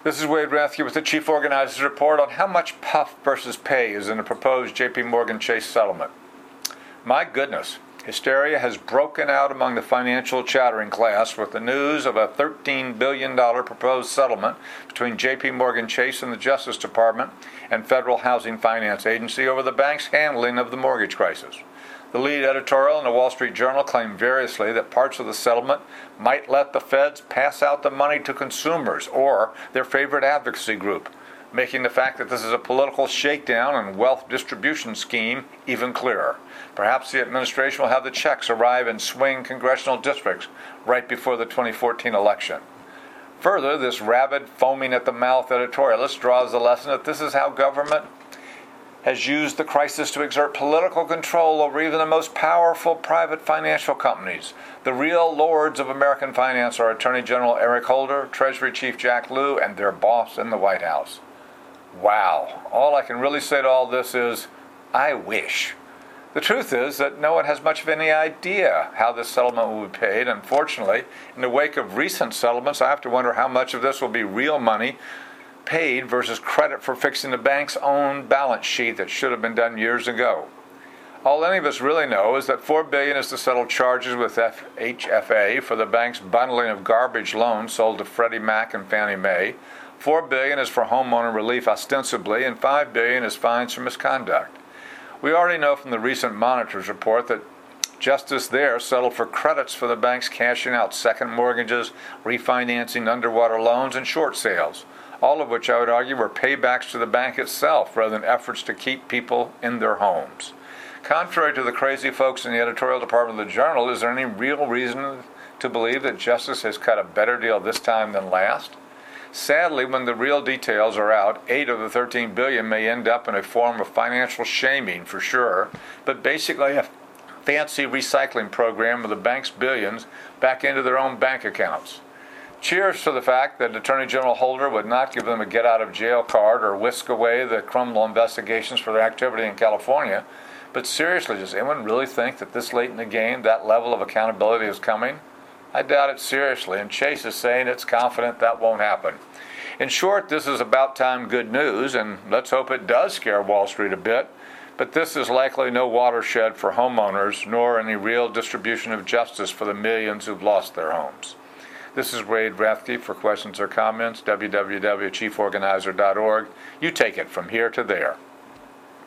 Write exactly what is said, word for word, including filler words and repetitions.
This is Wade Rathke with the Chief Organizer's Report on how much puff versus pay is in the proposed J P Morgan Chase settlement. My goodness, hysteria has broken out among the financial chattering class with the news of a thirteen billion dollars proposed settlement between J P Morgan Chase and the Justice Department and Federal Housing Finance Agency over the bank's handling of the mortgage crisis. The lead editorial in the Wall Street Journal claimed variously that parts of the settlement might let the feds pass out the money to consumers or their favorite advocacy group, making the fact that this is a political shakedown and wealth distribution scheme even clearer. Perhaps the administration will have the checks arrive in swing congressional districts right before the twenty fourteen election. Further, this rabid, foaming-at-the-mouth editorialist draws the lesson that this is how government has used the crisis to exert political control over even the most powerful private financial companies. The real lords of American finance are Attorney General Eric Holder, Treasury Chief Jack Lew, and their boss in the White House. Wow. All I can really say to all this is, I wish. The truth is that no one has much of any idea how this settlement will be paid. Unfortunately, in the wake of recent settlements, I have to wonder how much of this will be real money paid versus credit for fixing the bank's own balance sheet that should have been done years ago. All any of us really know is that four billion dollars is to settle charges with H F A for the bank's bundling of garbage loans sold to Freddie Mac and Fannie Mae. four billion dollars is for homeowner relief ostensibly, and five billion dollars is fines for misconduct. We already know from the recent Monitor's report that Justice there settled for credits for the banks cashing out second mortgages, refinancing underwater loans, and short sales, all of which I would argue were paybacks to the bank itself rather than efforts to keep people in their homes. Contrary to the crazy folks in the editorial department of the Journal, is there any real reason to believe that Justice has cut a better deal this time than last? Sadly, when the real details are out, eight of the thirteen billion dollars may end up in a form of financial shaming for sure, but basically a fancy recycling program of the bank's billions back into their own bank accounts. Cheers to the fact that Attorney General Holder would not give them a get-out-of-jail card or whisk away the criminal investigations for their activity in California. But seriously, does anyone really think that this late in the game that level of accountability is coming? I doubt it seriously, and Chase is saying it's confident that won't happen. In short, this is about time good news, and let's hope it does scare Wall Street a bit. But this is likely no watershed for homeowners, nor any real distribution of justice for the millions who've lost their homes. This is Wade Rathke. For questions or comments, w w w dot chief organizer dot org. You take it from here to there.